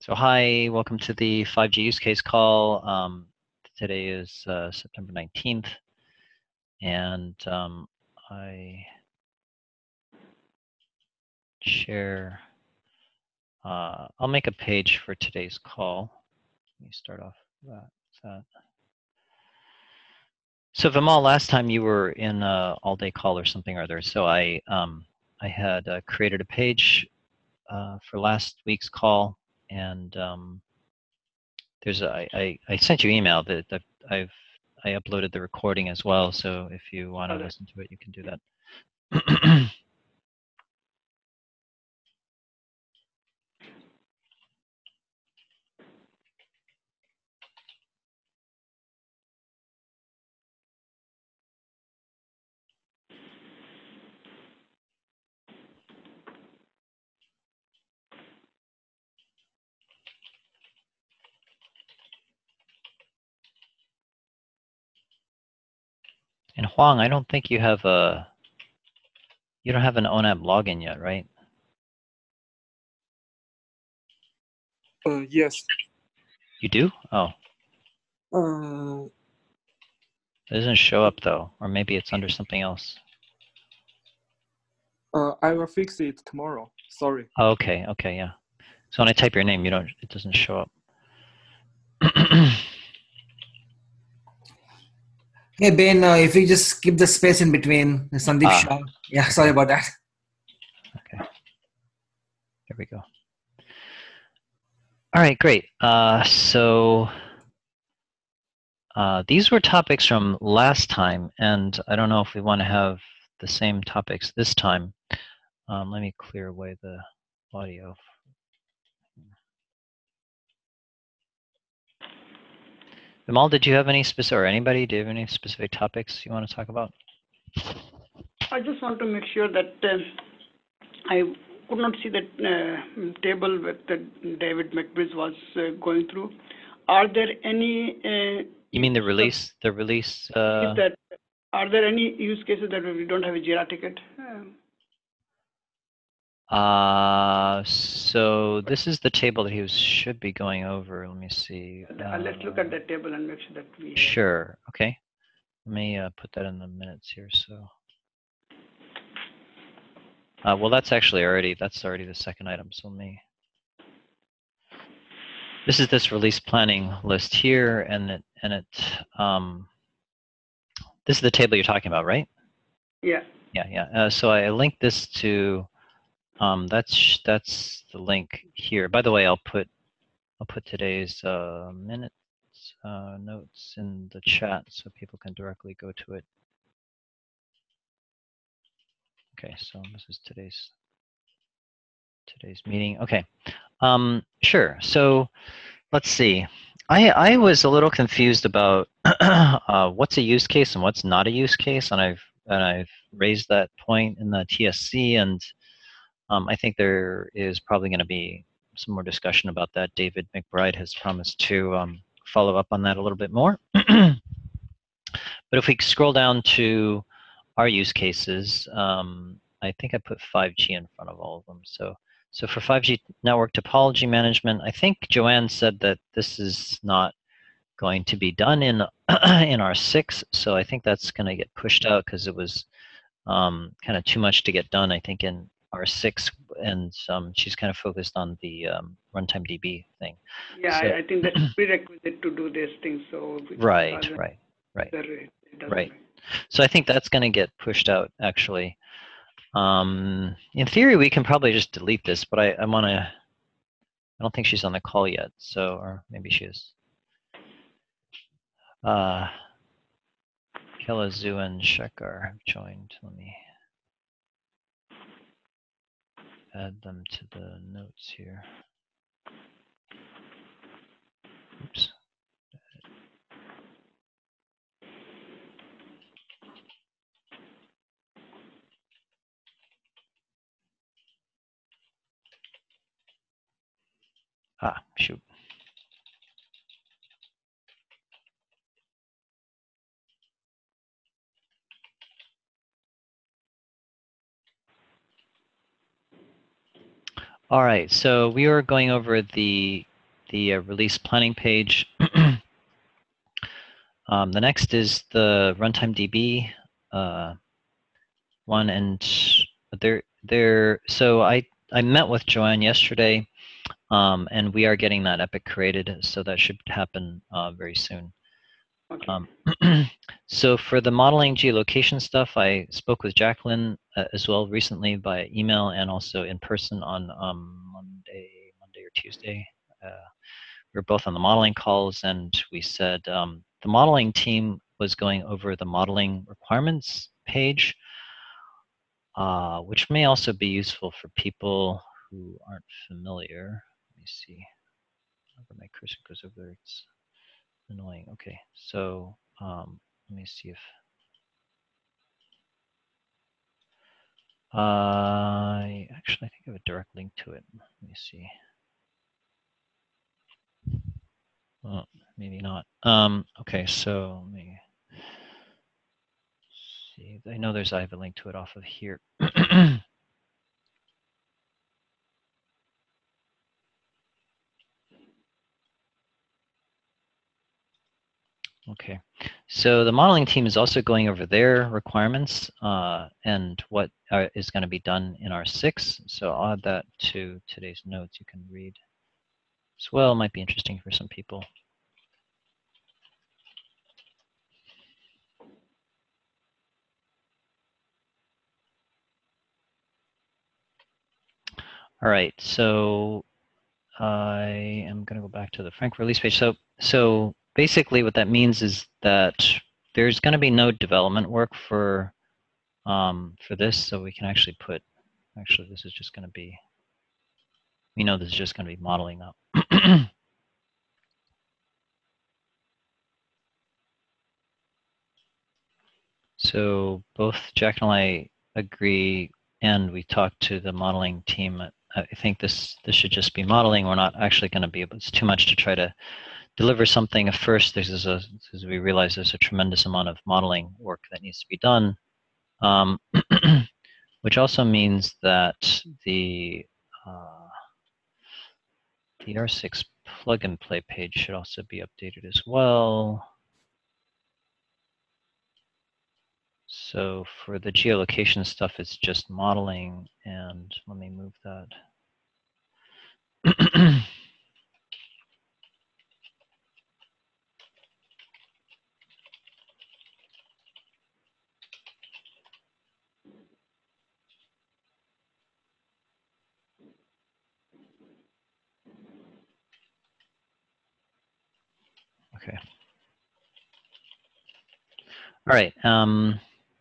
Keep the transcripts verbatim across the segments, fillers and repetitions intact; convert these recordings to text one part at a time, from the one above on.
So hi, welcome to the five G use case call. Um, today is uh, September nineteenth, and um, I share, uh, I'll make a page for today's call. Let me start off with that. that. So Vimal, last time you were in a all-day call or something or other, so I, um, I had uh, created a page uh, for last week's call, and um, there's a, I, I, I sent you email that, that I've I uploaded the recording as well, so if you want to listen to it, you can do that. And Huang, I don't think you have a, you don't have an O N A B login yet, right? Uh, yes. You do? Oh. Uh, It doesn't show up though, or maybe it's under something else. uh, I will fix it tomorrow. Sorry. Oh, okay, okay, yeah. So when I type your name, you don't, it doesn't show up. Hey Ben, uh, if you just keep the space in between, Sandeep ah, Shah. Yeah, sorry about that. Okay. There we go. All right, great. Uh, so uh, these were topics from last time, and I don't know if we want to have the same topics this time. Um, let me clear away the audio. Vimal, did you have any specific, or anybody, do you have any specific topics you want to talk about? I just want to make sure that uh, I could not see that uh, table that David McBride was uh, going through. Are there any? Uh, you mean the release? The release? Uh... That are there any use cases that we don't have a Jira ticket? Um, Uh, so this is the table that he was, should be going over. Let me see. Uh, let's look at that table and make sure that we. Sure. Okay. Let me uh, put that in the minutes here. So. Uh, well, that's actually already, that's already the second item. So let me. This is this release planning list here, and it and it. Um, this is the table you're talking about, right? Yeah. Yeah, yeah. Uh, so I linked this to. Um, that's that's the link here. By the way, I'll put I'll put today's uh, minutes uh, notes in the chat so people can directly go to it. Okay, so this is today's today's meeting. Okay, um, sure. So let's see. I I was a little confused about uh, what's a use case and what's not a use case, and I've and I've raised that point in the T S C, and um, I think there is probably going to be some more discussion about that. David McBride has promised to um, follow up on that a little bit more. But if we scroll down to our use cases, um, I think I put five G in front of all of them. So, so for five G network topology management, I think Joanne said that this is not going to be done in in R six. So I think that's going to get pushed out because it was um, kind of too much to get done, I think, in R six, and um, she's kind of focused on the um, runtime D B thing. Yeah, so, I, I think that's prerequisite to do these things. So right, right, right, right. So I think that's going to get pushed out, actually. Um, in theory, we can probably just delete this, but I, I want to. I don't think she's on the call yet, so or maybe she is. Uh, Kelazu and Shekar have joined. Let me add them to the notes here. Oops. Ah, shoot. All right, so we are going over the the uh, release planning page. um, the next is the runtime D B uh, one, and there, there. So I I met with Joanne yesterday, um, and we are getting that epic created. So that should happen uh, very soon. Okay. Um, so for the modeling geolocation stuff, I spoke with Jacqueline uh, as well recently by email and also in person on um, Monday, Monday or Tuesday. Uh, we were both on the modeling calls, and we said um, the modeling team was going over the modeling requirements page, uh, which may also be useful for people who aren't familiar. Let me see. Whenever my cursor goes over there, it's annoying. Okay, so um, let me see if I uh, actually I think I have a direct link to it. Let me see. Well, maybe not. Um, okay, so let me see. I know there's I have a link to it off of here. Okay, so the modeling team is also going over their requirements uh, and what are, is going to be done in R six. So I'll add that to today's notes. You can read as well. It might be interesting for some people. All right, so I am going to go back to the Frank release page. So, so basically what that means is that there's going to be no development work for um, for this. So we can actually put, actually this is just going to be, we know this is just going to be modeling up. So both Jack and I agree, and we talked to the modeling team. I think this this should just be modeling. We're not actually going to be able, it's too much to try to deliver something at first. There's a, as we realize there's a tremendous amount of modeling work that needs to be done, um, which also means that the uh, the R six plug and play page should also be updated as well. So for the geolocation stuff, it's just modeling, and let me move that. Okay. All right. Um,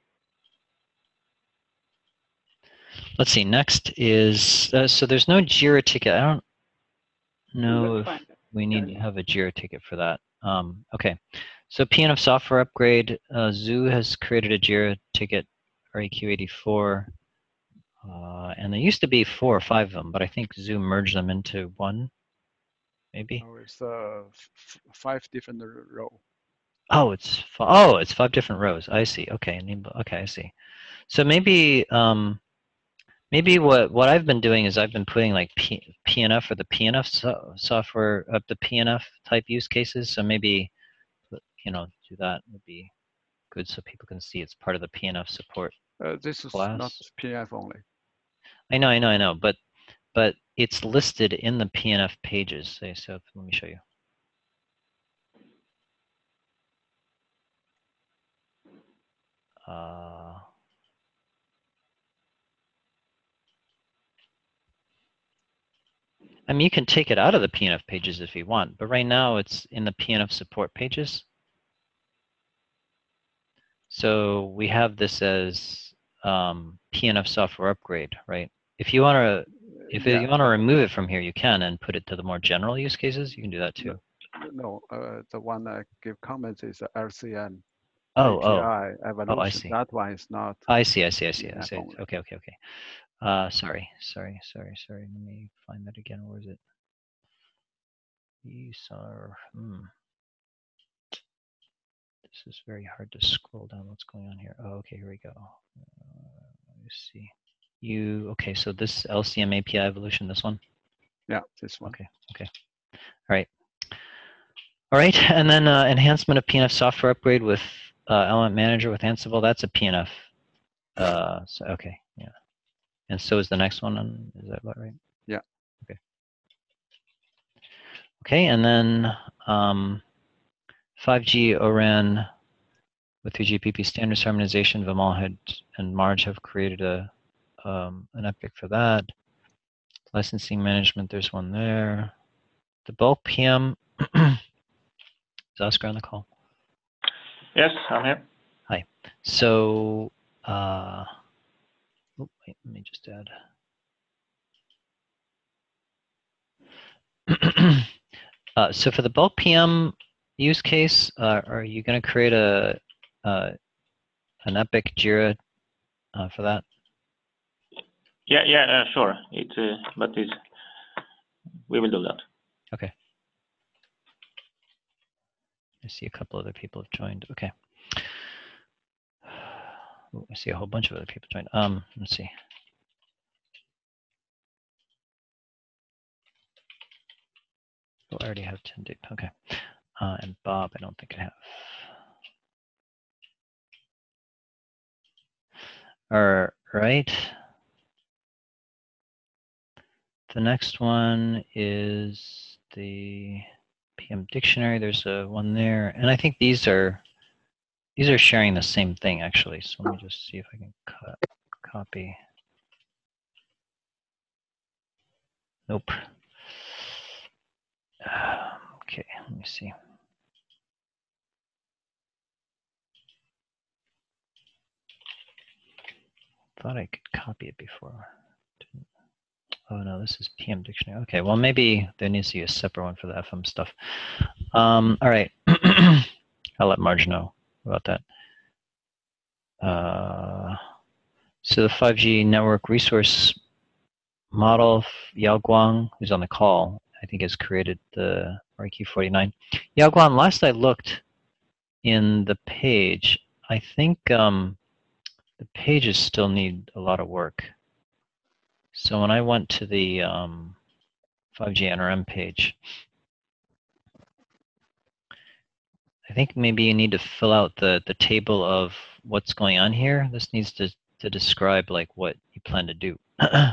let's see. Next is uh, so there's no Jira ticket. I don't know That's if fine. we need to have a Jira ticket for that. Um, okay. So P N F software upgrade. Uh, Zoo has created a Jira ticket, R E Q eighty-four, uh, and there used to be four or five of them, but I think Zoo merged them into one. Maybe. Oh, it's uh, f five different row. Oh, it's oh, it's five different rows. I see. Okay. Okay, I see. So maybe um, maybe what what I've been doing is I've been putting like P, PNF or the P N F so, software up the P N F type use cases. So maybe you know do that would be good so people can see it's part of the P N F support Uh, this is class. not P N F only. I know, I know, I know, but but it's listed in the P N F pages. So, so let me show you. Uh, I mean, you can take it out of the P N F pages if you want, but right now it's in the P N F support pages. So we have this as um, P N F software upgrade, right? If you want to, if yeah, you want to remove it from here, you can and put it to the more general use cases. You can do that too. No, uh, the one I give comments is L C M Oh, A P I oh, evolution. oh, I see. That one is not. I see, I see, I see. I see. Only. Okay, okay, okay. Uh, sorry, sorry, sorry, sorry. Let me find that again. Where is it? These are. Hmm. This is very hard to scroll down. What's going on here? Oh, okay, here we go. Uh, let me see. You okay? So this L C M A P I evolution, this one. Yeah, this one. Okay, okay. right. All right, and then uh, enhancement of P N F software upgrade with uh, Element Manager with Ansible. That's a P N F. Uh, so okay, yeah. And so is the next one. On, is that about right? Yeah. Okay. Okay, and then um, five G O RAN with three G P P standards harmonization. Vimal had and Marge have created a um, an epic for that. Licensing management. There's one there. The bulk P M. Is Oscar on the call? Yes, I'm here. Hi. So, uh, oh, wait, let me just add. uh, so for the bulk P M use case, uh, are you going to create a uh, an Epic Jira uh, for that? Yeah, yeah, uh, sure. It, uh, but it, we will do that. Okay. I see a couple other people have joined. Okay. Ooh, I see a whole bunch of other people joined. Um, let's see. Oh, I already have ten deep. Okay. Uh, and Bob, I don't think I have. All right. The next one is the P M dictionary. There's a one there, and I think these are these are sharing the same thing actually. So let me just see if I can cut, copy. Nope. Okay, let me see. Thought I could copy it before. Didn't. Oh no, this is P M dictionary. Okay, well maybe there needs to be a separate one for the F M stuff. Um, all right, I'll let Marge know about that. Uh, so the five G network resource model, Yao Guang, who's on the call, I think has created the R Q forty-nine. Yao Guang, last I looked in the page, I think um, the pages still need a lot of work. So when I went to the um, five G N R M page, I think maybe you need to fill out the, the table of what's going on here. This needs to, to describe like what you plan to do.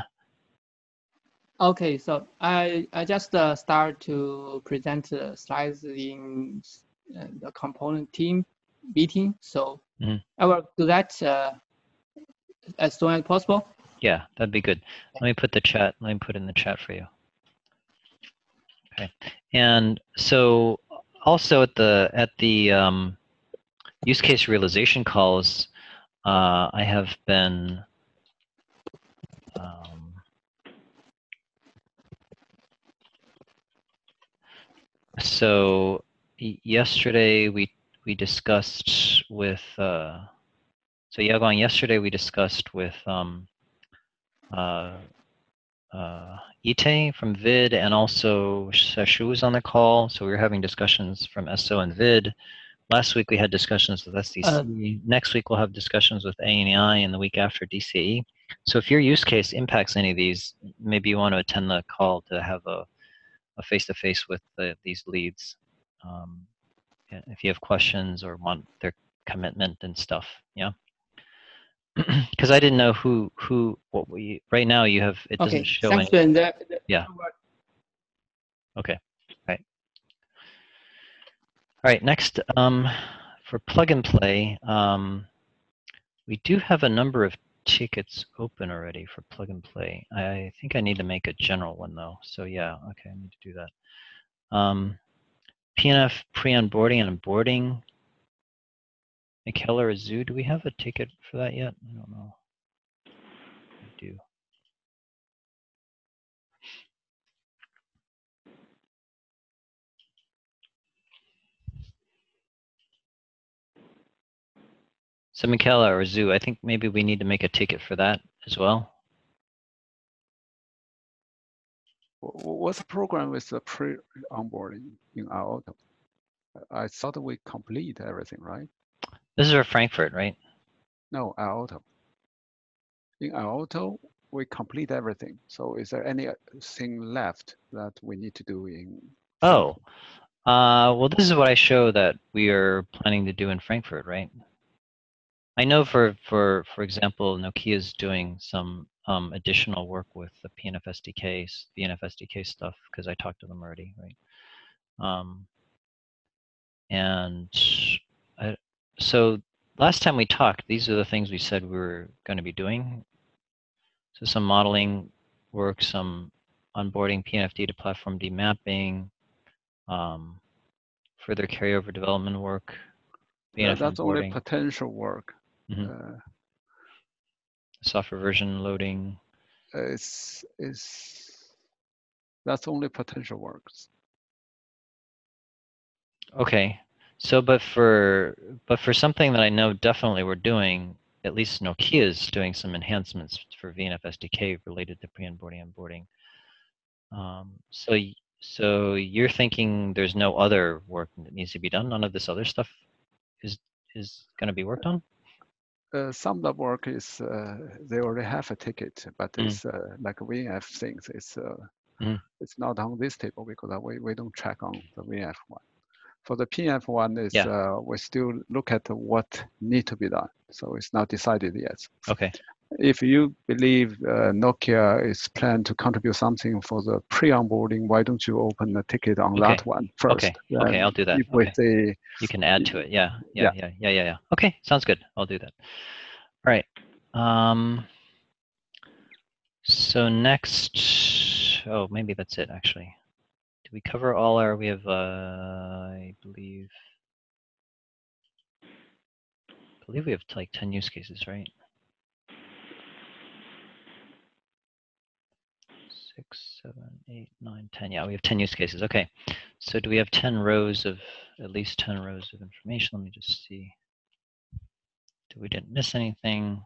Okay, so I I just uh, start to present the slides in uh, the component team meeting. So mm-hmm. I will do that uh, as soon as possible. Yeah, that'd be good. Let me put the chat. Let me put in the chat for you. Okay, and so also at the at the um, use case realization calls, uh, I have been. Um, so yesterday we we discussed with. Uh, so Yaguang, yesterday we discussed with um, uh, uh, Ite from Vid, and also Sashu was on the call. So we were having discussions from S O and Vid. Last week we had discussions with S D C. Uh, Next week we'll have discussions with A N E I, and the week after D C A E. So if your use case impacts any of these, maybe you want to attend the call to have a, a face-to-face with the, these leads. Um, if you have questions or want their commitment and stuff, yeah. Because I didn't know who who what we right now you have it doesn't okay. show Thanks, any. Ben. Yeah. Okay. All right. All right. Next, um, for plug and play, um, we do have a number of tickets open already for plug and play. I think I need to make a general one though. So yeah, okay, I need to do that. Um, P N F pre-onboarding and onboarding. Mikhail or Azu, do we have a ticket for that yet? I don't know. We do. So Michaela or Zoo, I think maybe we need to make a ticket for that as well. What's the program with the pre-onboarding in Alto? I thought we complete everything, right? This is for Frankfurt, right? No, Alto. In Alto, we complete everything. So is there anything left that we need to do in Oh, uh, well, this is what I show that we are planning to do in Frankfurt, right? I know for, for, for example, Nokia is doing some um, additional work with the P N F S D K, P N F S D K stuff, because I talked to them already, right? Um, and I, so last time we talked, these are the things we said we were going to be doing. So some modeling work, some onboarding P N F D to platform D mapping, um, further carryover development work. Yeah, that's only onboarding. potential work. Mm-hmm. uh, Software version loading. it's, it's, that's only potential works. Okay, so but for but for something that I know definitely we're doing, at least Nokia is doing some enhancements for V N F S D K related to pre-onboarding and onboarding. Um, so so you're thinking there's no other work that needs to be done? None of this other stuff is is going to be worked on? Uh, some of the work is uh, they already have a ticket, but Mm. it's uh, like V N F things. It's uh, Mm. it's not on this table because we, we don't track on the V N F one. For the P N F one, is Yeah. uh, we still look at what need to be done. So it's not decided yet. Okay. If you believe uh, Nokia is planned to contribute something for the pre-onboarding, why don't you open a ticket on Okay. that one first? Okay. Then Okay, I'll do that. If we Okay. say You can add to it. Yeah. Yeah. Yeah. Yeah. Yeah. Yeah. Okay. Sounds good. I'll do that. All right. Um, so next, oh, maybe that's it actually. Did we cover all our, we have, uh, I believe, I believe we have like ten use cases, right? Six, seven, eight, nine, ten. Yeah, we have ten use cases. Okay. So do we have ten rows of, at least ten rows of information? Let me just see. Do we didn't miss anything?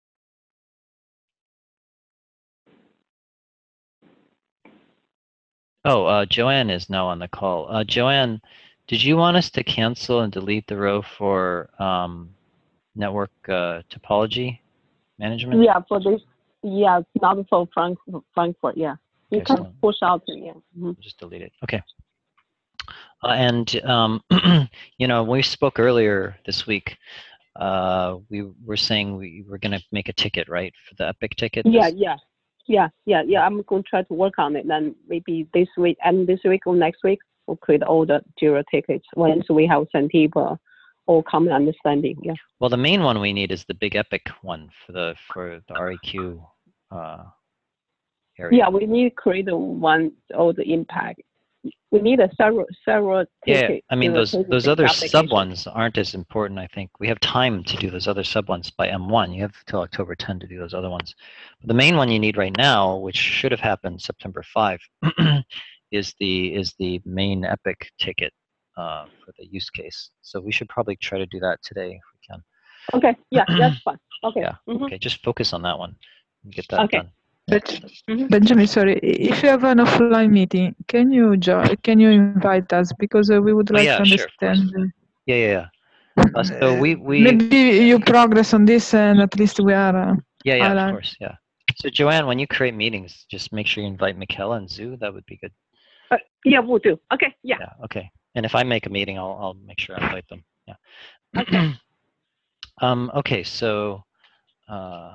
Oh, uh, Joanne is now on the call. Uh, Joanne, did you want us to cancel and delete the row for um, network uh, topology management? Yeah, for this, yeah, not for Frank, Frankfurt, yeah. You Okay, can so push out, yeah. Mhm. just delete it. Okay. Uh, and, um, you know, we spoke earlier this week. Uh, we were saying we were going to make a ticket, right, for the Epic ticket? Yeah, this- yeah, yeah, yeah, yeah. I'm going to try to work on it. Then maybe this week and this week or next week, we'll create all the Jira tickets once we have Santiba or common understanding. Yeah. Well, the main one we need is the big Epic one for the for the R E Q uh, area. Yeah, we need to create the one all the impact. We need a several several Yeah, tickets. I mean, Jira those tickets those in other application. sub ones aren't as important, I think. We have time to do those other sub ones by M one. You have till October tenth to do those other ones. But the main one you need right now, which should have happened September fifth, is the is the main Epic ticket uh, for the use case. So we should probably try to do that today if we can. Okay, yeah, that's fine. Okay. Yeah, Mhm. okay, just focus on that one and get that Okay. done. But, Mhm. Benjamin, sorry, if you have an offline meeting, can you join? Can you invite us because uh, we would Oh, like yeah, to sure, of course. understand. Yeah, yeah, yeah. Uh, so we, we Maybe you progress on this, and at least we are. Uh, yeah, yeah, of highlight. course, yeah. So Joanne, when you create meetings, just make sure you invite Michaela and Zoo. That would be good. Uh, yeah, we'll do. Okay, yeah. Yeah, okay. And if I make a meeting, I'll I'll make sure I invite them. Yeah. Okay. um. Okay. So, uh,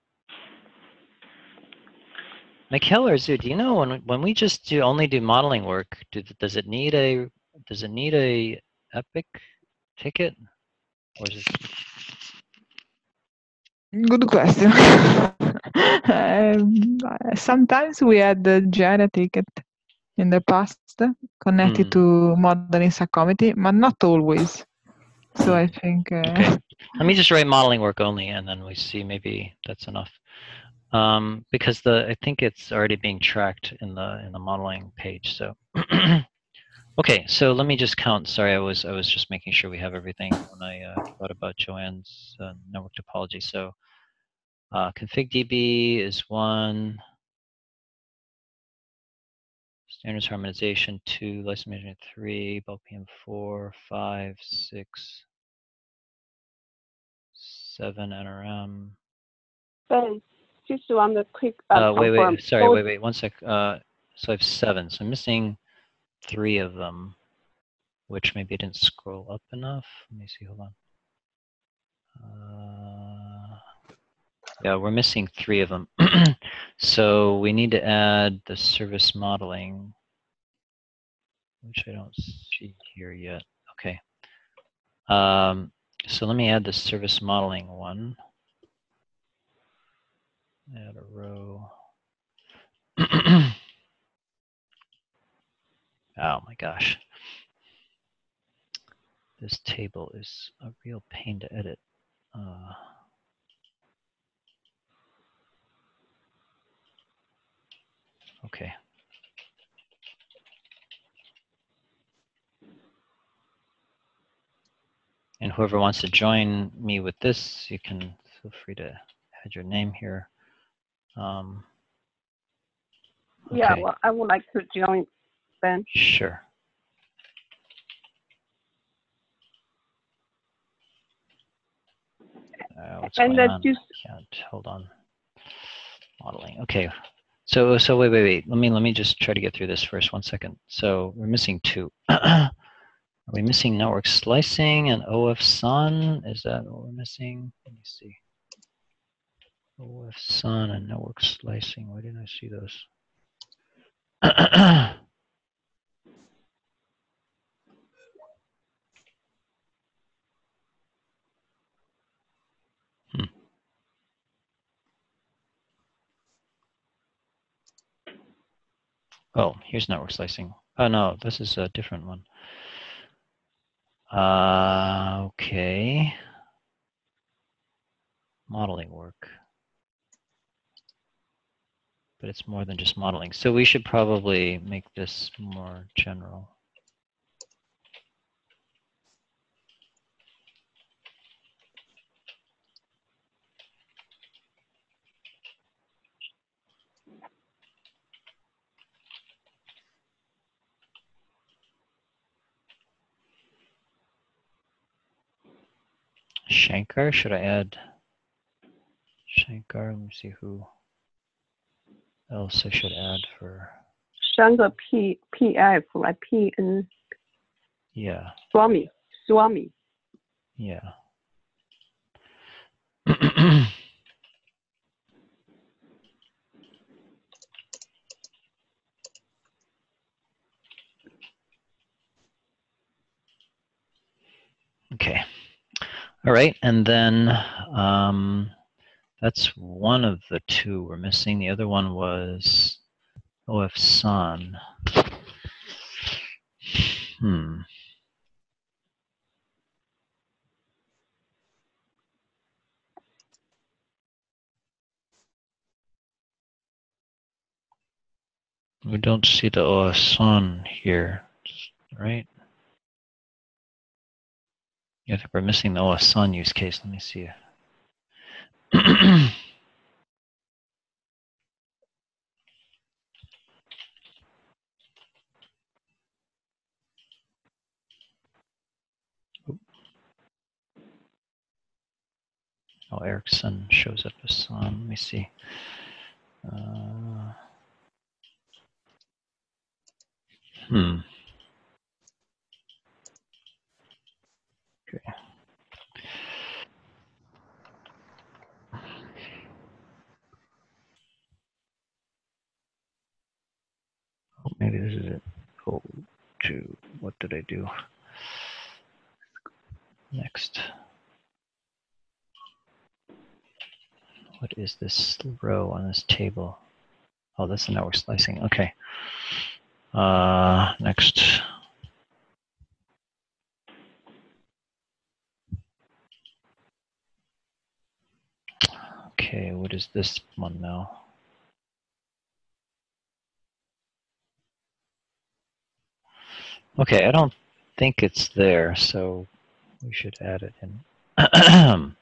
Michaela or Zoo, do you know when when we just do only do modeling work, do, does it need a does it need a Epic ticket, or is it? Good question. um, sometimes we had the Jira ticket in the past connected Mm. to modeling subcommittee, but not always. So I think. Uh, Okay. Let me just write modeling work only, and then we see maybe that's enough. Um, because the I think it's already being tracked in the in the modeling page. So, okay. So let me just count. Sorry, I was I was just making sure we have everything when I uh, thought about Joanne's uh, network topology. So, uh, config D B is one. Standards harmonization two. License management three. Bulk P M four. Five. Six. Seven. N R M. Ben, just want to quick uh, Uh, wait, confirm. wait, sorry, Both- wait, wait, one sec. Uh, so I have seven. So I'm missing three of them, which maybe I didn't scroll up enough. Let me see, hold on. Uh, yeah, we're missing three of them. So we need to add the service modeling, which I don't see here yet. Okay. Um, so let me add the service modeling one. Add a row. Oh my gosh. This table is a real pain to edit. Uh, okay. And whoever wants to join me with this, you can feel free to add your name here. Um, okay. Yeah, well, I would like to join, Ben. Sure. Uh, what's and going that on? just I can't. Hold on. Modeling. Okay. So so wait wait wait. Let me let me just try to get through this first. One second. So we're missing two. Are we missing network slicing and O F S O N? Is that what we're missing? Let me see. O F S O N and network slicing. Why didn't I see those? hmm. Oh, here's network slicing. Oh no, this is a different one. Uh, okay. Modeling work. But it's more than just modeling. So we should probably make this more general. Shankar, should I add Shankar? Let me see who else I should add for. Shankar P P F like P N. Yeah. Swami. Swami. Yeah. Okay. All right, and then um, that's one of the two we're missing. The other one was O F S O N. Hmm. We don't see the O F S O N here, right? I think we're missing the O F S O N use case. Let me see. Oh, Ericsson shows up as S O N. Let me see. Uh, hmm. Okay. Oh, maybe this is it. Go to, what did I do? Next. What is this row on this table? Oh, that's the network slicing. Okay. Uh, next. Okay, what is this one now? Okay, I don't think it's there, so we should add it in.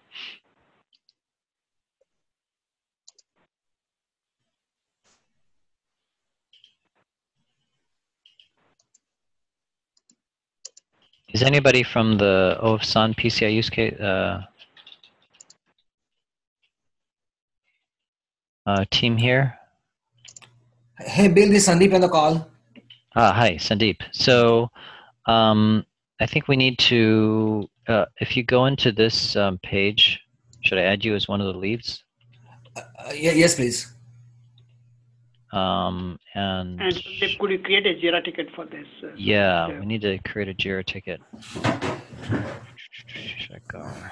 Is anybody from the O F S O N P C I use case uh, uh, team here? Hey, Bill, this is Sandeep on the call. Uh, hi, Sandeep. So um, I think we need to, uh, if you go into this um, page, should I add you as one of the leads? Uh, yeah, yes, please. Um, and And Sandeep, could you create a Jira ticket for this? Uh, yeah, so- we need to create a Jira ticket. Shankar.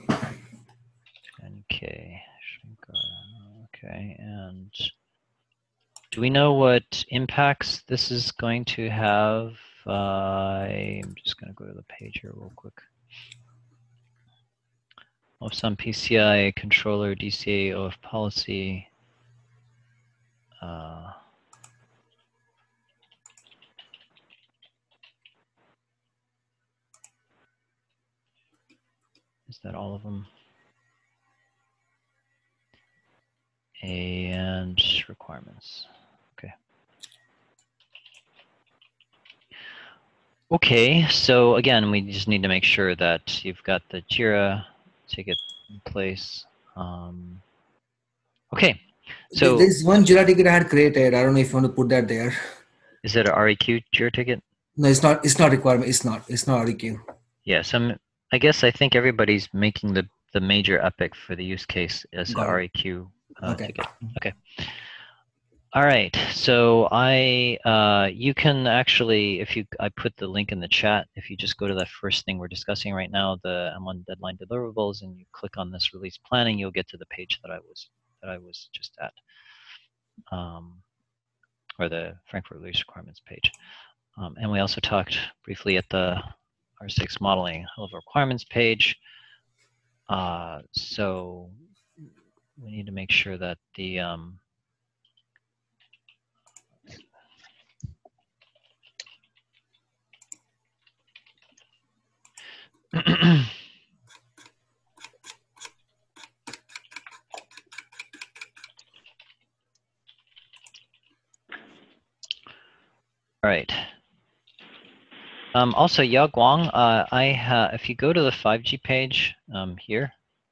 N K. Shankar. Okay, and do we know what impacts this is going to have? Uh, I'm just going to go to the page here real quick. O F S U M P C I controller, D C A, O F policy. Uh, is that all of them? And requirements. Okay. Okay, so again, we just need to make sure that you've got the Jira ticket in place. Um, okay, so There's one Jira ticket I had created. I don't know if you want to put that there. is it a R E Q Jira ticket? No, it's not. It's not requirement. It's not. It's not R E Q. Yes, I'm, I guess I think everybody's making the, the major epic for the use case as Got an it. R E Q uh, Okay. ticket. Okay. All right. So I, uh, you can actually, if you, I put the link in the chat. If you just go to that first thing we're discussing right now, the M one deadline deliverables, and you click on this release planning, you'll get to the page that I was that I was just at, um, or the Frankfurt release requirements page. Um, and we also talked briefly at the R six modeling level requirements page. Uh, so we need to make sure that the um, all right. Um, also, Yao Guang, uh, I ha if you go to the five G page um, here,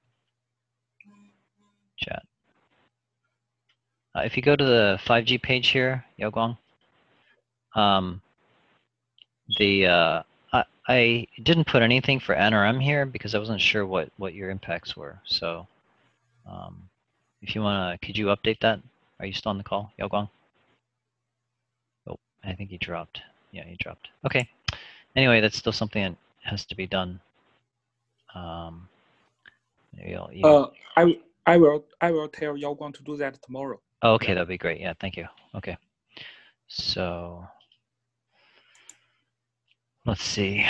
chat. Uh, if you go to the five G page here, Yao Guang, um, the uh, I, I didn't put anything for N R M here because I wasn't sure what what your impacts were. So, um, if you wanna, could you update that? Are you still on the call, Yao Guang? Oh, I think he dropped. Yeah, he dropped. Okay. Anyway, that's still something that has to be done. Um, maybe I'll, you Uh, I I will I will tell Yao Guang to do that tomorrow. oh, okay, that'd be great. Yeah, thank you. Okay. So let's see.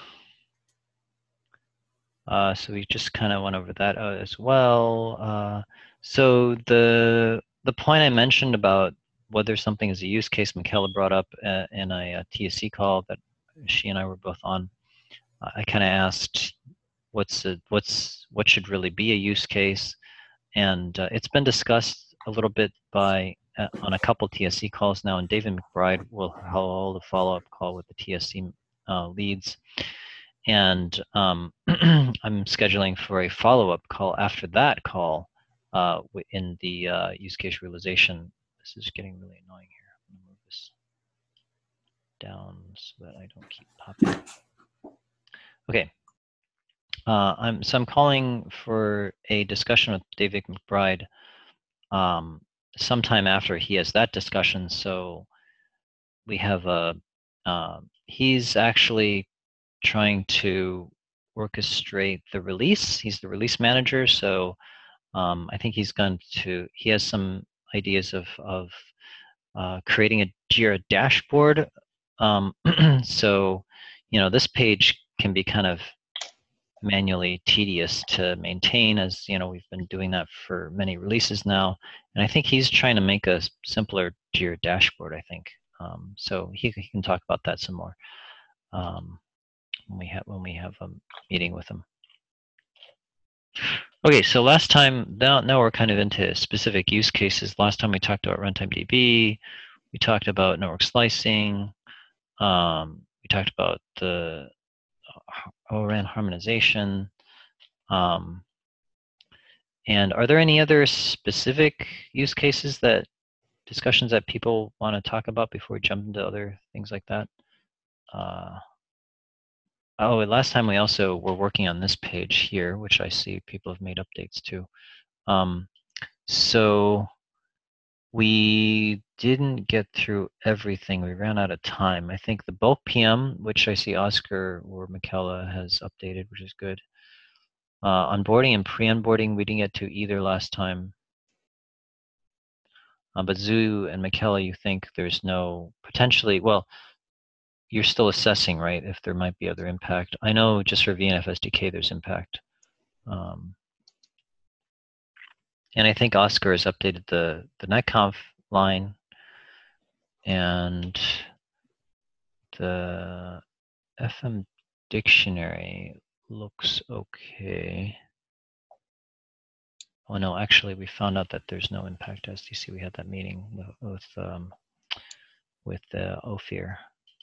Uh, so we just kind of went over that uh, as well. Uh, so the the point I mentioned about whether something is a use case, Michaela brought up uh, in a, a T S C call that she and I were both on. Uh, I kind of asked, what's a, what's what should really be a use case, and uh, it's been discussed a little bit by uh, on a couple T S C calls now. And David McBride will hold a follow-up call with the T S C uh, leads. And um, I'm scheduling for a follow-up call after that call uh, in the uh, use case realization. This is getting really annoying here. I'm gonna move this down so that I don't keep popping. Okay. Uh, I'm so I'm calling for a discussion with David McBride um, sometime after he has that discussion. So we have a uh, he's actually trying to orchestrate the release. He's the release manager, so um, I think he's going to, he has some ideas of, of uh, creating a Jira dashboard. Um, so, you know, this page can be kind of manually tedious to maintain, as, you know, we've been doing that for many releases now. And I think he's trying to make a simpler Jira dashboard, I think. Um, so he, he can talk about that some more. Um, when we have when we have a meeting with them. Okay, so last time, now, now we're kind of into specific use cases. Last time we talked about runtime D B, we talked about network slicing, um, we talked about the O R A N harmonization. Um, and are there any other specific use cases that discussions that people want to talk about before we jump into other things like that? Uh, oh, and last time we also were working on this page here, which I see people have made updates to. Um, so we didn't get through everything. We ran out of time. I think the bulk P M, which I see Oscar or Michaela has updated, which is good. Uh, onboarding and pre-onboarding, we didn't get to either last time. Uh, but Zhu and Michaela, you think there's no potentially, well, you're still assessing, right, if there might be other impact. I know just for V N F S D K there's impact. Um, and I think Oscar has updated the, the netconf line, and the F M dictionary looks okay. Oh no, actually we found out that there's no impact to S D C. We had that meeting with, with, um, with uh, Ophir.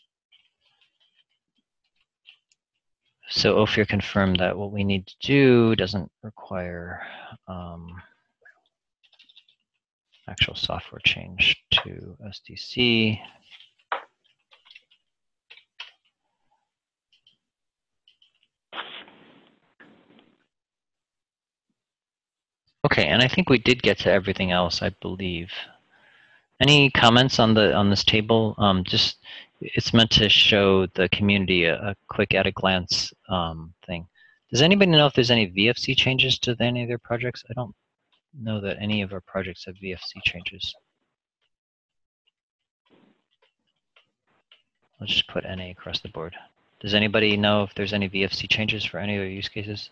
So Ophir confirmed that what we need to do doesn't require um, actual software change to S D C. Okay, and I think we did get to everything else, I believe. Any comments on the on this table? Um, just it's meant to show the community a, a quick at a glance um, thing. Does anybody know if there's any V F C changes to any of their projects? I don't know that any of our projects have V F C changes. I'll just put N A across the board. Does anybody know if there's any V F C changes for any of their use cases?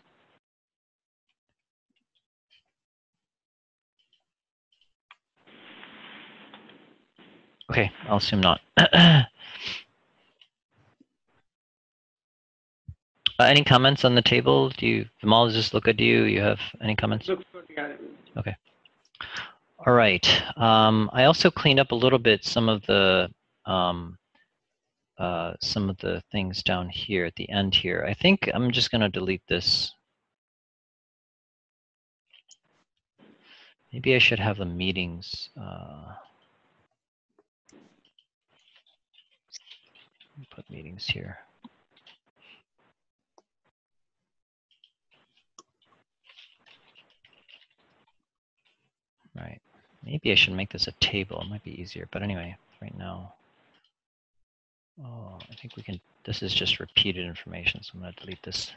Okay, I'll assume not. uh, any comments on the table? Do you, Vimal, does this look good to you? You have any comments? Looks good, yeah. Okay. All right. Um, I also cleaned up a little bit some of the um, uh, some of the things down here at the end here. I think I'm just going to delete this. Maybe I should have the meetings. Uh, put meetings here. Right. Maybe I should make this a table. It might be easier. But anyway, right now. Oh, I think we can. This is just repeated information, so I'm going to delete this.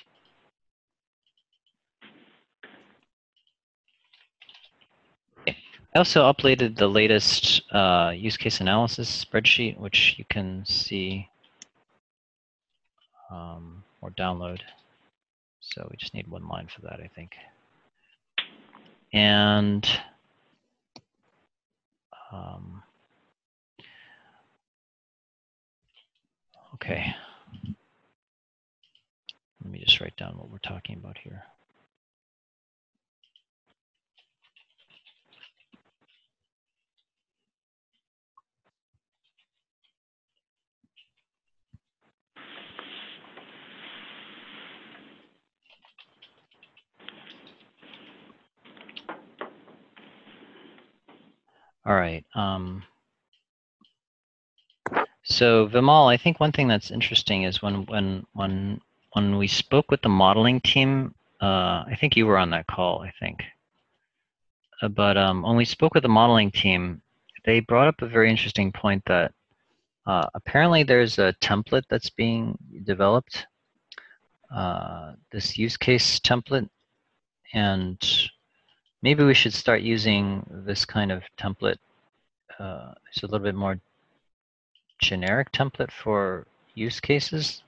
Okay. I also uploaded the latest uh, use case analysis spreadsheet, which you can see um, or download. So we just need one line for that, I think. And um, okay. Let me just write down what we're talking about here. All right. Um, so Vimal, I think one thing that's interesting is when when when when we spoke with the modeling team, uh, I think you were on that call, I think. Uh, but um, when we spoke with the modeling team, they brought up a very interesting point that uh, apparently there's a template that's being developed, uh, this use case template, and maybe we should start using this kind of template. Uh, it's a little bit more generic template for use cases.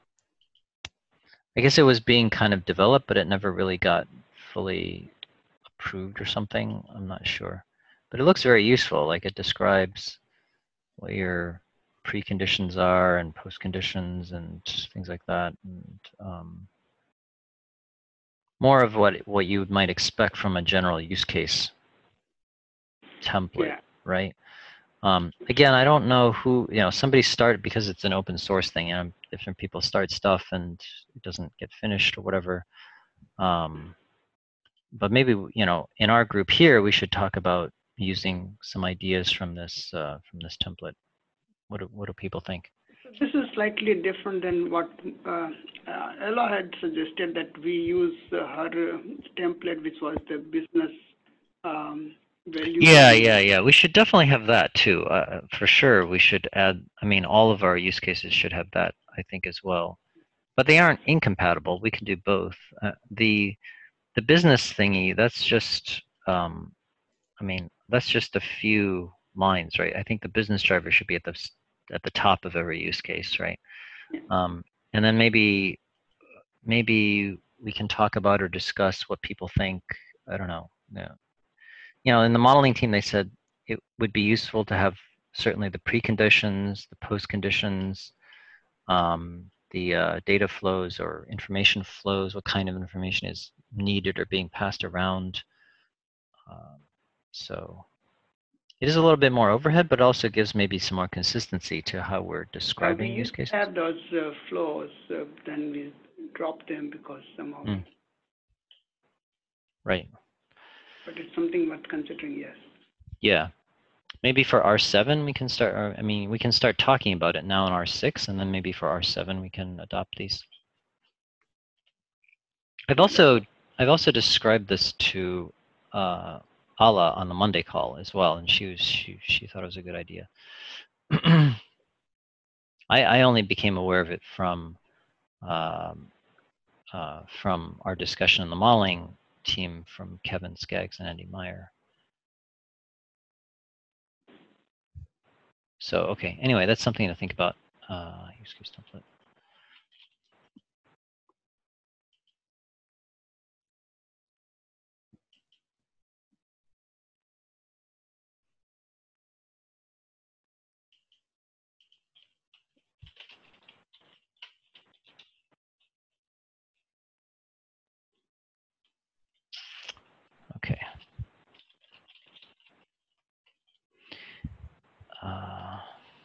I guess it was being kind of developed, but it never really got fully approved or something. I'm not sure. But it looks very useful. Like it describes what your preconditions are and postconditions and things like that. And, um, more of what what you might expect from a general use case template, yeah. Right? Um, again, I don't know who, you know, somebody started because it's an open source thing, and different people start stuff and it doesn't get finished or whatever. Um, but maybe, you know, in our group here, we should talk about using some ideas from this uh, from this template. What do, what do people think? This is slightly different than what uh, uh, Ella had suggested, that we use uh, her uh, template, which was the business um, value. Yeah, yeah, yeah. We should definitely have that too. Uh, for sure, we should add. I mean, all of our use cases should have that, I think, as well. But they aren't incompatible. We can do both. Uh, the the business thingy, that's just. Um, I mean, that's just a few lines, right? I think the business driver should be at the at the top of every use case, right? Um, and then maybe maybe we can talk about or discuss what people think. I don't know. Yeah. You know, in the modeling team, they said it would be useful to have certainly the preconditions, the post-conditions, um, the uh, data flows or information flows, what kind of information is needed or being passed around. Um, so it is a little bit more overhead, but also gives maybe some more consistency to how we're describing we use cases. have those uh, flows, uh, then we drop them because somehow. Mm. Right. But it's something worth considering, yes. Yeah. Maybe for R seven we can start, or, I mean, we can start talking about it now in R six, and then maybe for R seven we can adopt these. I've also, I've also described this to uh, Ala on the Monday call as well, and she was, she, she thought it was a good idea. I, I only became aware of it from, um, uh, from our discussion in the modeling team from Kevin Skaggs and Andy Meyer. So, okay, anyway, that's something to think about. Uh, use case template. Okay. Uh,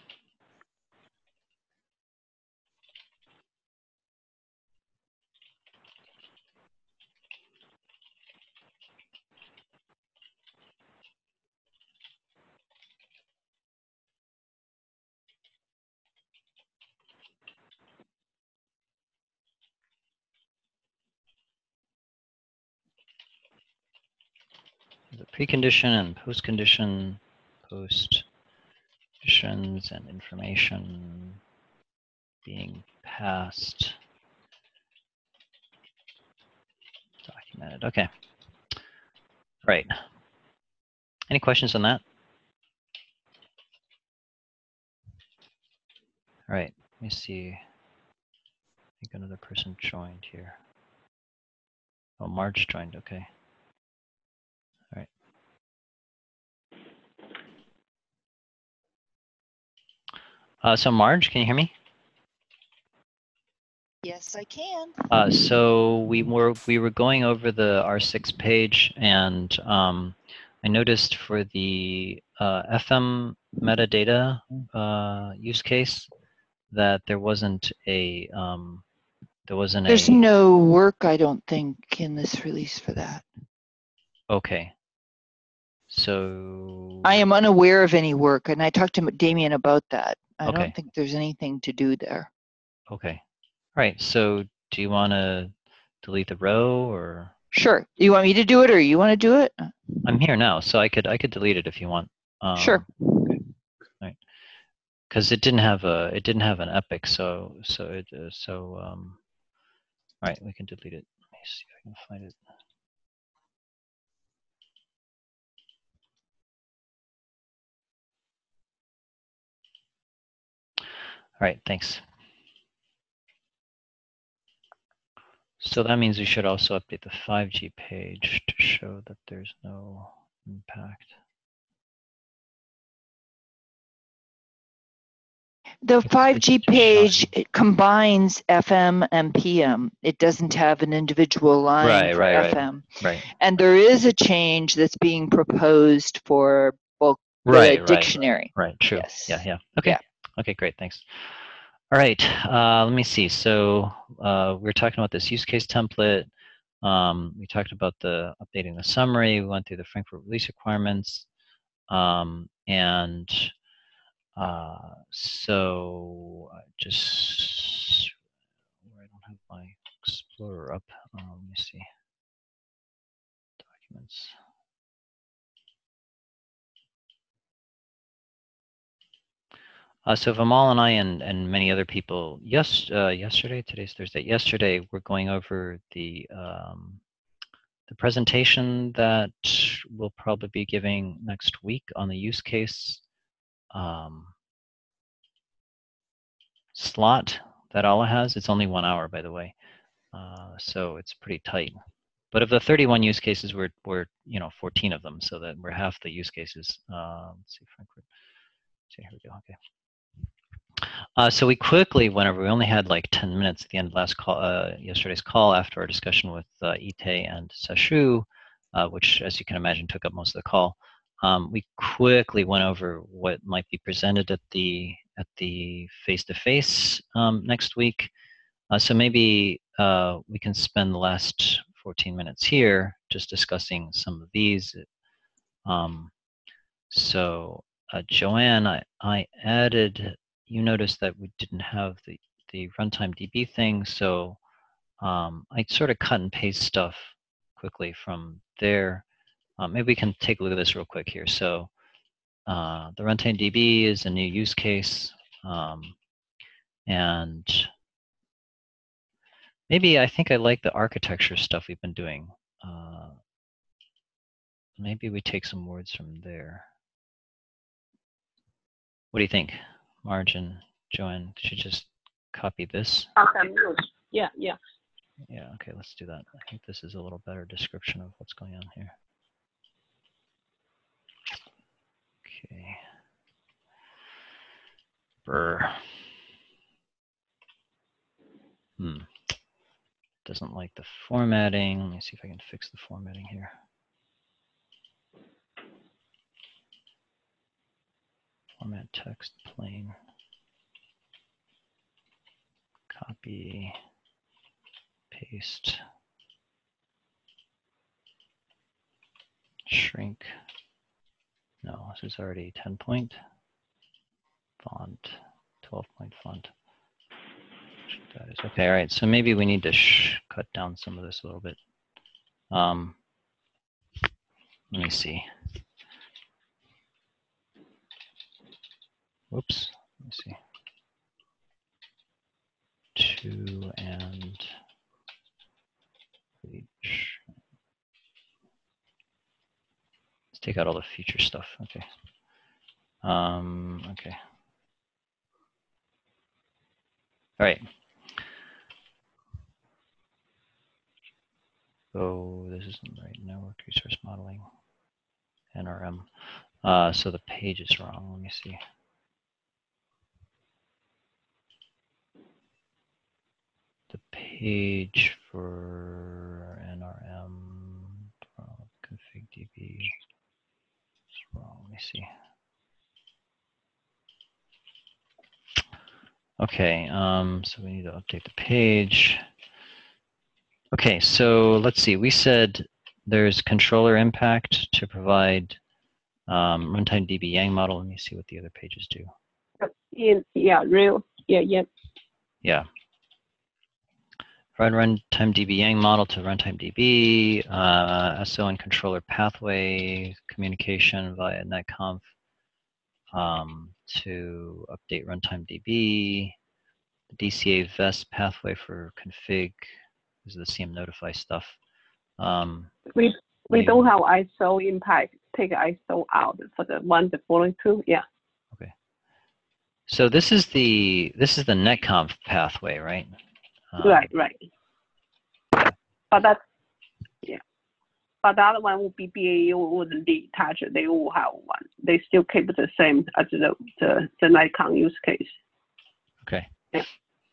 the precondition and postcondition, post conditions and information being passed, documented. Okay. Right. Any questions on that? All right. Let me see. I think another person joined here. Oh, Marge joined. Okay. All right. Uh, so Marge, can you hear me? Yes, I can. Uh, so we were we were going over the R six page, and um, I noticed for the uh, F M metadata uh, use case that there wasn't a um, there wasn't There's a. no work, I don't think, in this release for that. Okay. So. I am unaware of any work, and I talked to Damien about that. I Okay. don't think there's anything to do there. Okay. All right. So do you want to delete the row or? Sure. You want me to do it, or you want to do it? I'm here now, so I could I could delete it if you want. Um, Sure. Okay. All right. Because it didn't have a it didn't have an epic, so so it uh, so um. All right, we can delete it. Let me see if I can find it. All right, thanks. So that means we should also update the five G page to show that there's no impact. The five G page it combines F M and P M. It doesn't have an individual line Right, for right, right. F M. Right. And there is a change that's being proposed for both the Right, right. dictionary. Right, true. Yes. Yeah, yeah. Okay. Yeah. Okay, great, thanks. All right, uh, let me see. So uh, we're talking about this use case template. Um, we talked about the updating the summary. We went through the Frankfurt release requirements. Um, and uh, so I just, I don't have my Explorer up. Um, let me see. Documents. Uh, so Vimal and I and, and many other people, yes, uh, yesterday, today's Thursday, yesterday, we're going over the, um, the presentation that we'll probably be giving next week on the use case um, slot that Alla has. It's only one hour, by the way, uh, so it's pretty tight. But of the thirty-one use cases, we're, we're you know, fourteen of them, so that we're half the use cases. Uh, let's see, Frankfurt. See, here we go, okay. Uh, so we quickly went over, we only had like ten minutes at the end of last call, uh, yesterday's call after our discussion with uh, Ite and Sashu, uh, which, as you can imagine, took up most of the call. Um, we quickly went over what might be presented at the at the face-to-face um, next week. Uh, so maybe uh, we can spend the last fourteen minutes here just discussing some of these. Um, so uh, Joanne, I, I added, you noticed that we didn't have the, the runtime D B thing, so um, I sort of cut and paste stuff quickly from there. Um, maybe we can take a look at this real quick here. So uh, the runtime D B is a new use case, um, and maybe I think I like the architecture stuff we've been doing. Uh, maybe we take some words from there. What do you think, Margin, Joanne? Should just copy this? Okay, yeah, yeah. Yeah, okay, let's do that. I think this is a little better description of what's going on here. Okay. Brr. Hmm. Doesn't like the formatting. Let me see if I can fix the formatting here. Format text plain. Copy. Paste. Shrink. No, this is already ten point. Font. twelve point font. That is okay. All right. So maybe we need to sh cut down some of this a little bit. Um, let me see. Whoops. Let me see. Two and each. Let's take out all the feature stuff. Okay. Um, okay. All right. Oh, this isn't right. Network resource modeling, N R M. Uh, so the page is wrong. Let me see. The page for N R M config D B is wrong. Let me see. Okay, um, so we need to update the page. Okay, so let's see. We said there's controller impact to provide um, runtime D B Yang model. Let me see what the other pages do. In, yeah, real. Yeah, yeah. Yeah. Provide runtime D B Yang model to runtime D B, uh, S O and controller pathway communication via netconf um, to update runtime D B, the D C A vest pathway for config. This is the C M notify stuff. Um, we we don't have I S O impact. Take I S O out for the one, the following two. Yeah. Okay. So this is the this is the netconf pathway, right? Um, right, right. But that's yeah. But the other one would be B A U wouldn't be touched. They will have one. They still keep the same as the the, the Nikon use case. Okay. Yeah.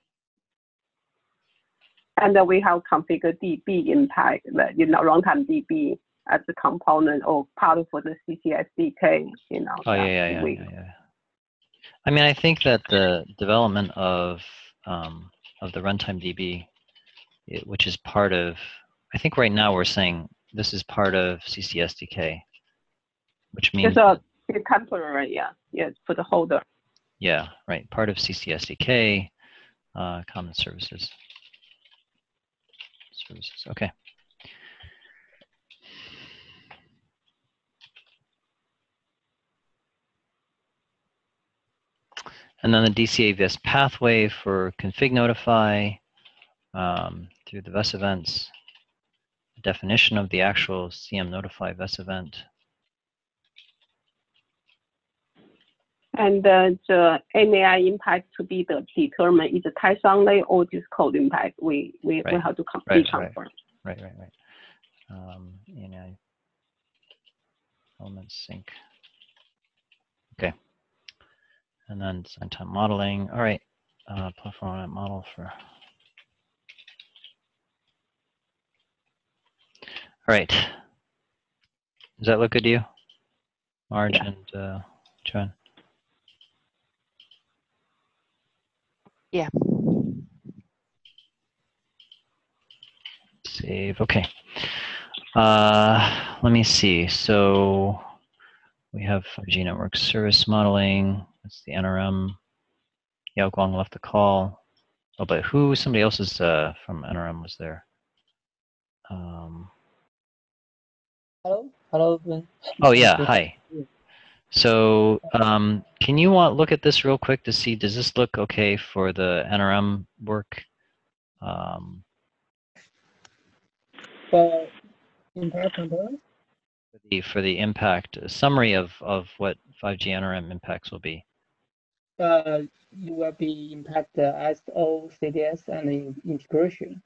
And then we have configure D B impact, that you know, runtime D B as a component or part of the C C S D K. You know. Oh yeah, yeah, yeah, yeah, yeah. I mean, I think that the development of um, of the runtime D B, it, which is part of, I think right now we're saying this is part of C C S D K, which means So It's temporary, yeah, yeah, for the holder. Yeah, right. Part of C C S D K, uh, common services. Services. Okay. And then the D C A V S pathway for config notify um, through the V E S events. The definition of the actual C M notify V E S event. And uh, the N A I impact to be the determined is a text only or just code impact. We we, Right. we have to com Right, reconfirm. right. Right, right, right. Um, N A I element sync. Okay. And then design time modeling. All right. Uh, platform model for. All right. Does that look good to you, Marge Yeah. and uh, Joan? Yeah. Save. Okay. Uh, let me see. So we have five G network service modeling. That's the N R M. Yao Guang left the call. Oh, but who? Somebody else is uh, from N R M was there. Um, Hello, hello. Ben. oh yeah. Hi. So um, can you want look at this real quick to see, does this look okay for the N R M work? Um, For impact control, for, the, for the impact, a summary of, of what five G N R M impacts will be. uh, you will be impact the S O, C D S, and in integration.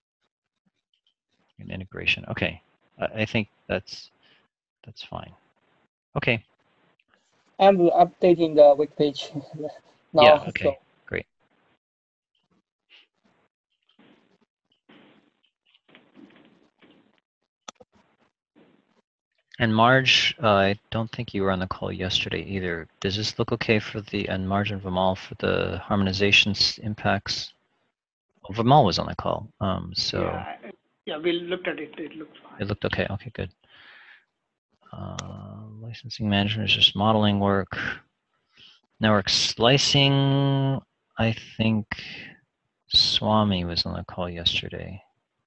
And integration. Okay. I, I think that's that's fine. Okay. I'm updating the wiki page now. Yeah, okay. So Great. And Marge, uh, I don't think you were on the call yesterday either. Does this look okay for the, and Marge and Vimal for the harmonizations impacts? Well, Vimal was on the call, um, so Yeah, I- yeah, we looked at it. It looks fine. it looked okay. Okay, good. Uh, licensing management is just modeling work. Network slicing, I think Swami was on the call yesterday.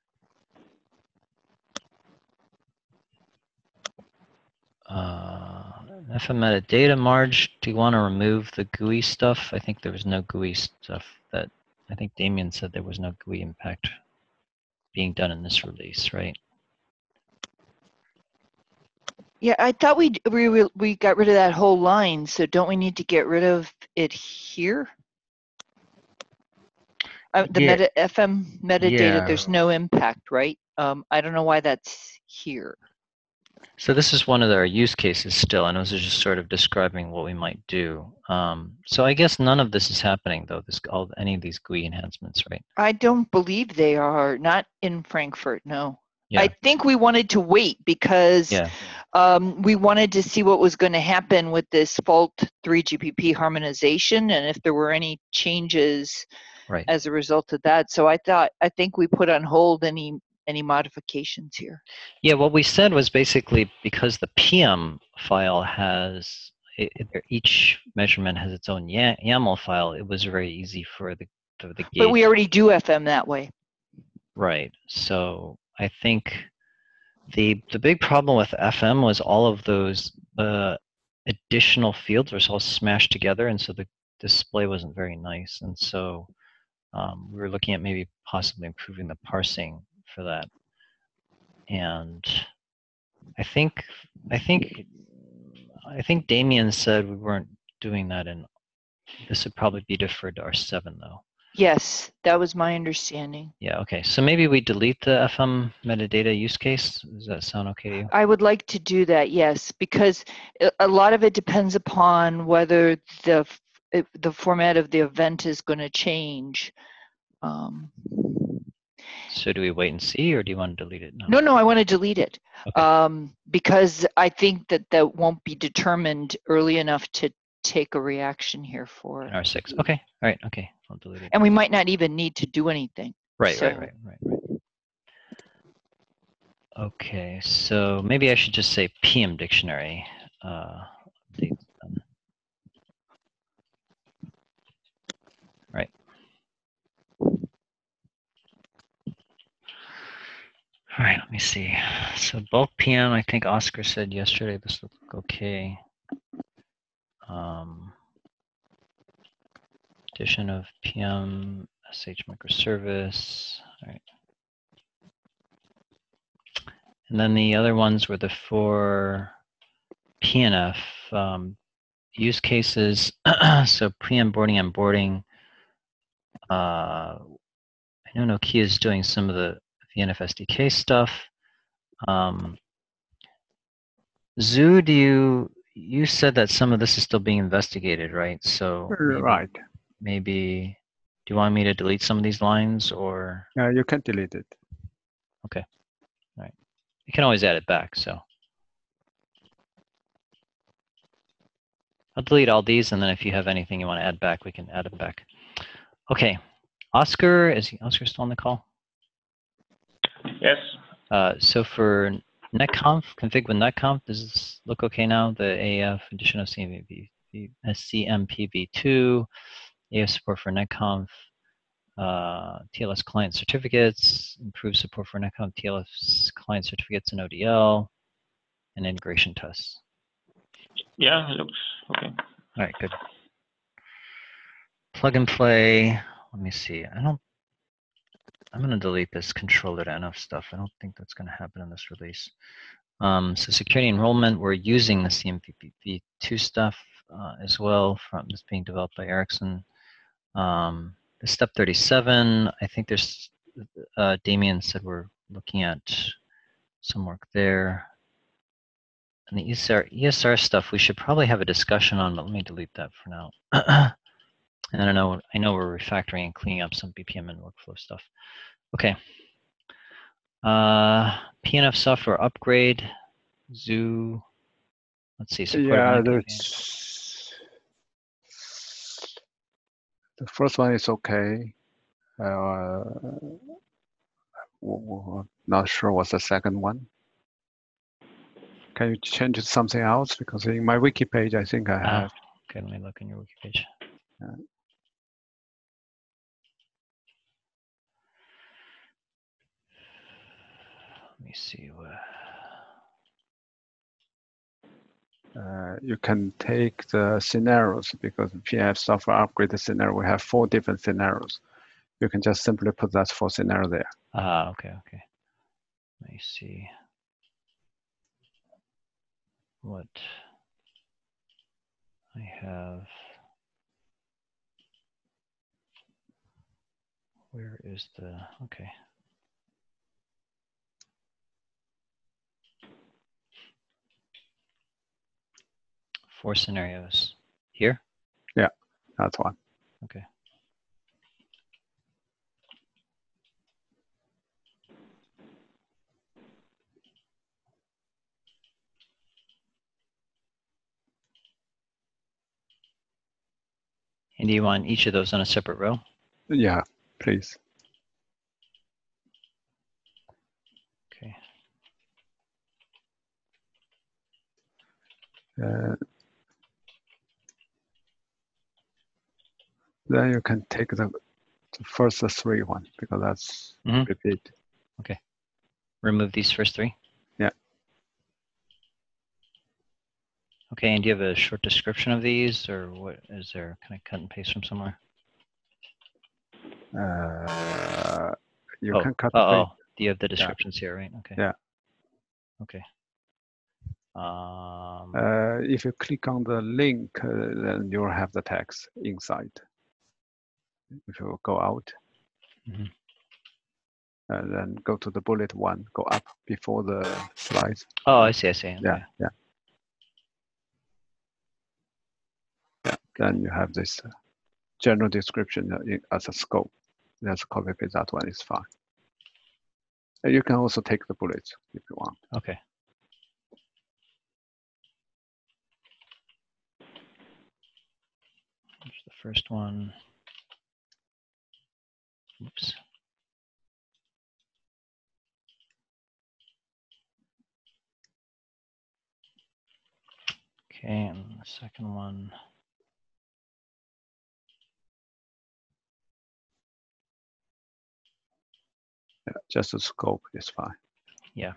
Uh, F M metadata, Marge, do you want to remove the G U I stuff? I think there was no G U I stuff that, I think Damien said there was no G U I impact being done in this release, right? Yeah, I thought we we we we got rid of that whole line. So don't we need to get rid of it here? Uh, the Yeah. meta F M metadata. Yeah. There's no impact, right? Um, I don't know why that's here. So this is one of our use cases still, and it was just sort of describing what we might do. Um, so I guess none of this is happening though, this all any of these G U I enhancements, right? I don't believe they are. Not in Frankfurt, no. Yeah. I think we wanted to wait because Yeah. um, we wanted to see what was going to happen with this fault three G P P harmonization and if there were any changes Right. as a result of that. So I thought, I think we put on hold any any modifications here. Yeah, what we said was basically because the P M file has, it, it- each measurement has its own Ya- YAML file, it was very easy for the, for the But we gauge- already do F M that way. Right. So I think the the big problem with F M was all of those uh, additional fields were all smashed together, and so the display wasn't very nice. And so um, we were looking at maybe possibly improving the parsing for that. And I think I think I think Damien said we weren't doing that, and this would probably be deferred to R seven though. Yes, that was my understanding. Yeah, okay. So maybe we delete the F M metadata use case. Does that sound okay to you? I would like to do that, yes, because a- a lot of it depends upon whether the f- if the format of the event is going to change. Um, So do we wait and see, or do you want to delete it now? no, no, I want to delete it Okay. um, because I think that that won't be determined early enough to take a reaction here for In it. R six. Okay. All right. Okay. I'll delete it. And we might not even need to do anything. Right. so- Right. Right. Right. Right. Okay. So maybe I should just say P M dictionary. Uh, updates done. Right. All right, let me see. So bulk P M, I think Oscar said yesterday this looked okay. Um, addition of P M, S H microservice. All right. And then the other ones were the four P N F um, use cases. So pre-onboarding and boarding. Uh, I know Nokia is doing some of the V N F S D K stuff. Um, Zoo, do you you said that some of this is still being investigated, right? So maybe, Right. maybe do you want me to delete some of these lines or? Yeah, you can delete it. Okay. All right. You can always add it back. So I'll delete all these, and then if you have anything you want to add back, we can add it back. Okay. Oscar, is he, Oscar still on the call? Yes. Uh, so for netconf, config with netconf, does this look okay now? The A F addition of C M P v two, A F support for netconf, uh, T L S client certificates, improved support for netconf T L S client certificates and O D L, and integration tests. Yeah, it looks okay. All right, good. Plug and play. Let me see. I don't. I'm going to delete this controller to N F stuff. I don't think that's going to happen in this release. Um, so security enrollment, we're using the C M P v two stuff uh, as well from this being developed by Ericsson. Um, the step thirty-seven, I think there's, uh, Damien said we're looking at some work there. And the E S R, E S R stuff, we should probably have a discussion on, but let me delete that for now. And I know, I know we're refactoring and cleaning up some B P M and workflow stuff. Okay. Uh, P N F software upgrade, Zoo. Let's see. Yeah, there's, the first one is okay. Uh, not sure what's the second one. Can you change it to something else? Because in my wiki page, I think I have. Ah, okay, let me look in your wiki page. Yeah. Let me see what. Uh, you can take the scenarios because P N F software upgrade the scenario. We have four different scenarios. You can just simply put that four scenario there. Ah, okay, okay. Let me see what I have. Where is the, okay. Four scenarios. Here? Yeah, that's one. Okay. And do you want each of those on a separate row? Yeah, please. Okay. Uh, then you can take the, the first three one because that's mm-hmm. repeat. Okay. Remove these first three? Yeah. Okay, and do you have a short description of these, or what is there? Can I cut and paste from somewhere? Uh, you oh, can cut oh, and paste. Oh, do you have the descriptions yeah. here, right? Okay. Yeah. Okay. Um, uh, if you click on the link, uh, then you'll have the text inside. If you go out, mm-hmm. and then go to the bullet one, go up before the slides. Oh, I see, I see. Okay. Yeah, yeah. Yeah, then you have this uh, general description as a scope. Let's copy paste that one is fine. And you can also take the bullets if you want. Okay. Here's the first one. Oops. Okay, and the second one. Yeah, just the scope is fine. Yeah.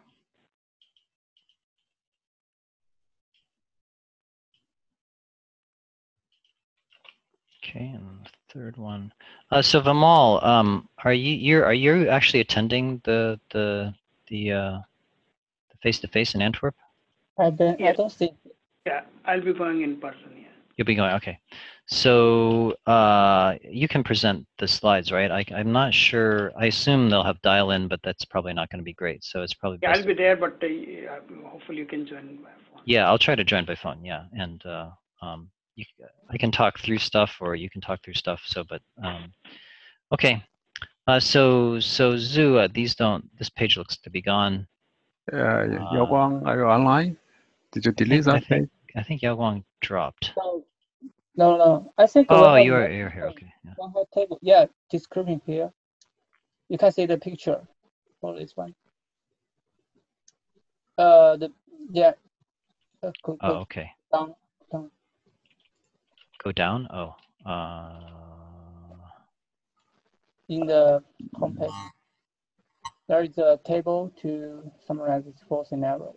Okay, and the third one. Uh, so Vimal, um, are you you're are you actually attending the the the uh, the face-to-face in Antwerp? I don't, I Yes. don't think. Yeah, I'll be going in person. Yeah. You'll be going. Okay. So uh, you can present the slides, right? I, I'm not sure. I assume they'll have dial-in, but that's probably not going to be great. So it's probably Yeah, best. I'll be there, but uh, hopefully you can join by phone. Yeah, I'll try to join by phone. Yeah, and uh, um, you, I can talk through stuff, or you can talk through stuff. So, but um, okay. Uh, so so Zhu, uh, these don't. This page looks to be gone. Uh, Yao Guang, are you online? Did you I delete think, I that page? think I think Yao Guang dropped. No, no, no. I think Oh, we have you're one, you're here. Okay. Yeah. one whole table. Yeah, description here. You can see the picture for this one. Uh, the yeah. Uh, go, Oh, go okay. down, down. Go down. Oh. Uh, In the homepage, there is a table to summarize this four scenario.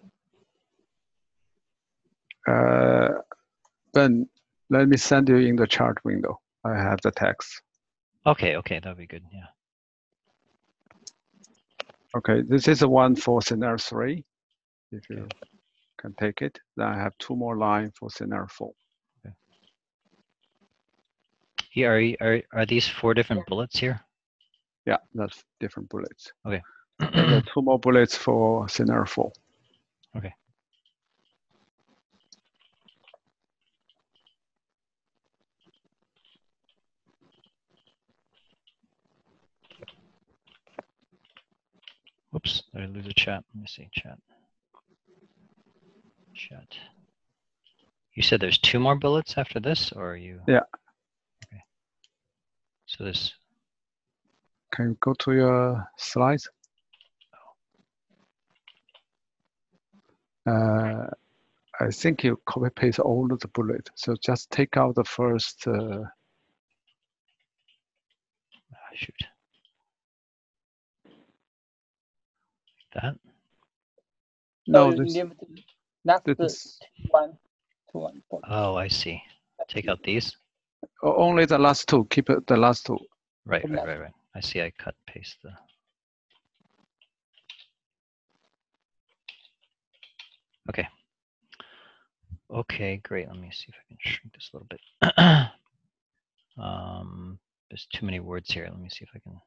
Uh, Ben, let me send you in the chart window. I have the text. okay. Okay. That'd be good. Yeah. Okay, this is the one for scenario three. If you can take it, then I have two more lines for scenario four. Yeah. Are you- are are these four different bullets here? Yeah, that's different bullets. Okay. And there are two more bullets for scenario four. Okay. Whoops, did I lose a chat? Let me see, chat. Chat. You said there's two more bullets after this, or are you? Yeah. Okay. So this. Can you go to your slides? Uh, I think you copy paste all of the bullet. So just take out the first. Uh, Ah, shoot. That. no, So this. That's this the is one, two, one. Four. Oh, I see. Take out these. only the last two. Keep it the last two. Right, right, right, right. I see. I cut paste the. Okay. Okay, great. Let me see if I can shrink this a little bit. um, there's too many words here. Let me see if I can.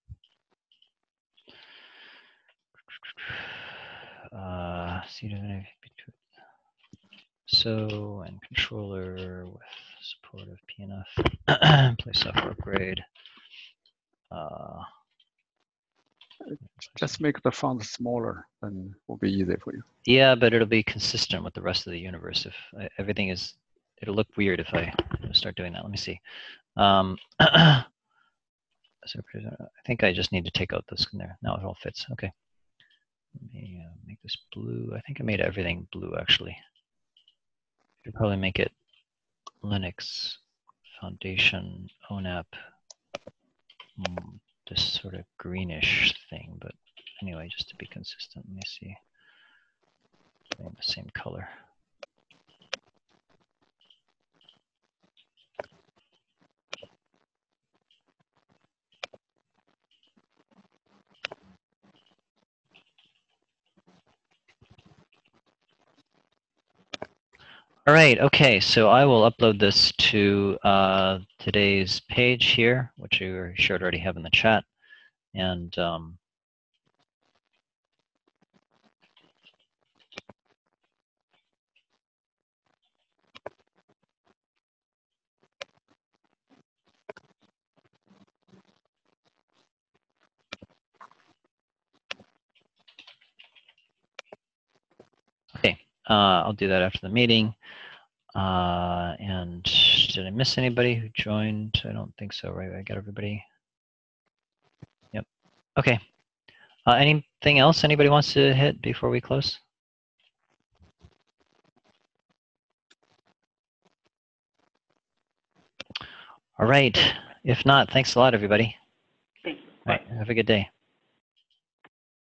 Uh, see so and controller with support of P N F. Play software upgrade. Uh, Just make the font smaller, and will be easy for you. yeah, but it'll be consistent with the rest of the universe. If I, everything is, it'll look weird if I start doing that. Let me see. Um, so I think I just need to take out this in there. Now it all fits. Okay. Let me uh, make this blue. I think I made everything blue actually. Should probably make it Linux Foundation O N A P. Mm, this sort of greenish thing, but anyway, just to be consistent, let me see. Doing the same color. All right, okay, so I will upload this to uh, today's page here, which you should already have in the chat. And um, okay, uh, I'll do that after the meeting. Uh, and did I miss anybody who joined? I don't think so, right? I got everybody. Yep. Okay. Uh, anything else anybody wants to hit before we close? All right. If not, thanks a lot, everybody. Thank you. All right. Have a good day.